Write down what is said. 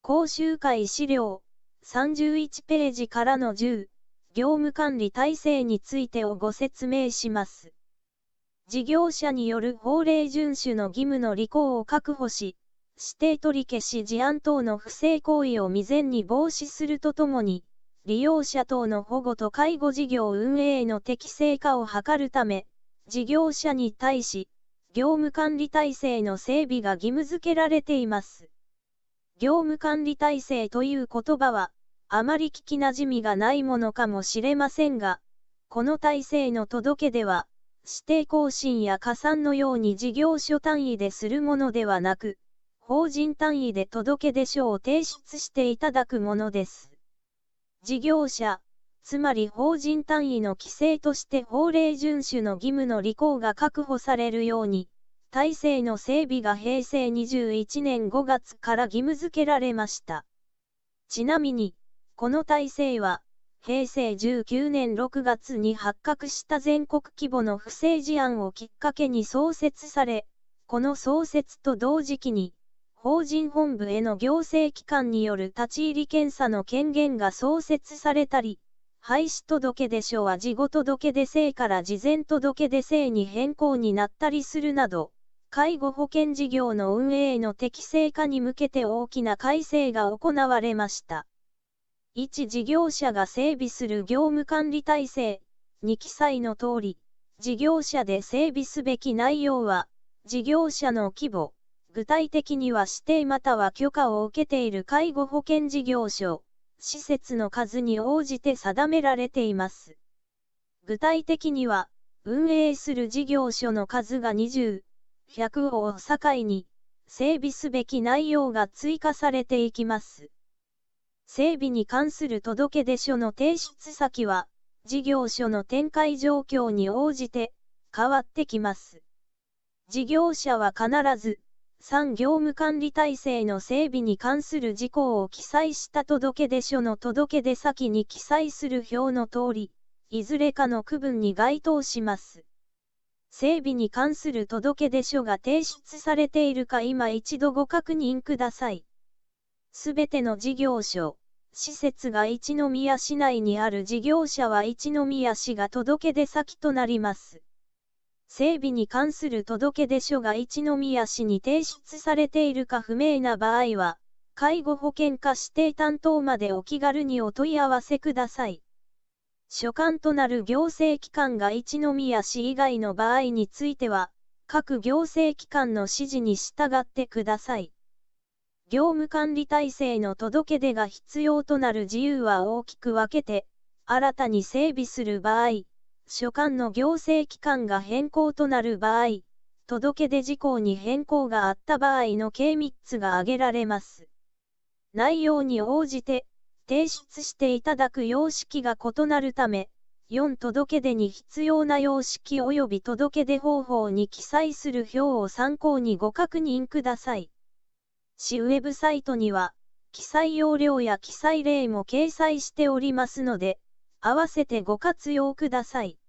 講習会資料31ページからの10、業務管理体制についてをご説明します。事業者による法令遵守の義務の履行を確保し、指定取り消し事案等の不正行為を未然に防止するとともに、利用者等の保護と介護事業運営の適正化を図るため、事業者に対し、業務管理体制の整備が義務付けられています。業務管理体制という言葉は、あまり聞きなじみがないものかもしれませんが、この体制の届け出は、指定更新や加算のように事業所単位でするものではなく、法人単位で届出書を提出していただくものです。事業者、つまり法人単位の規制として法令遵守の義務の履行が確保されるように、体制の整備が平成21年5月から義務付けられました。ちなみに、この体制は、平成19年6月に発覚した全国規模の不正事案をきっかけに創設され、この創設と同時期に、法人本部への行政機関による立ち入り検査の権限が創設されたり、廃止届出書は事後届出制から事前届出制に変更になったりするなど、介護保険事業の運営の適正化に向けて大きな改正が行われました。一事業者が整備する業務管理体制に記載の通り、事業者で整備すべき内容は、事業者の規模、具体的には指定または許可を受けている介護保険事業所、施設の数に応じて定められています。具体的には、運営する事業所の数が20、100を境に、整備すべき内容が追加されていきます。整備に関する届出書の提出先は、事業所の展開状況に応じて変わってきます。事業者は必ず、3業務管理体制の整備に関する事項を記載した届出書の届出先に記載する表の通り、いずれかの区分に該当します。整備に関する届出書が提出されているか今一度ご確認ください。すべての事業所、施設が一宮市内にある事業者は一宮市が届出先となります。整備に関する届出書が一宮市に提出されているか不明な場合は、介護保険課指定担当までお気軽にお問い合わせください。所管となる行政機関が一宮市以外の場合については、各行政機関の指示に従ってください。業務管理体制の届け出が必要となる事由は大きく分けて、新たに整備する場合、所管の行政機関が変更となる場合、届出事項に変更があった場合の計3つが挙げられます。内容に応じて、提出していただく様式が異なるため、4届出に必要な様式及び届出方法に記載する表を参考にご確認ください。市ウェブサイトには、記載要領や記載例も掲載しておりますので、合わせてご活用ください。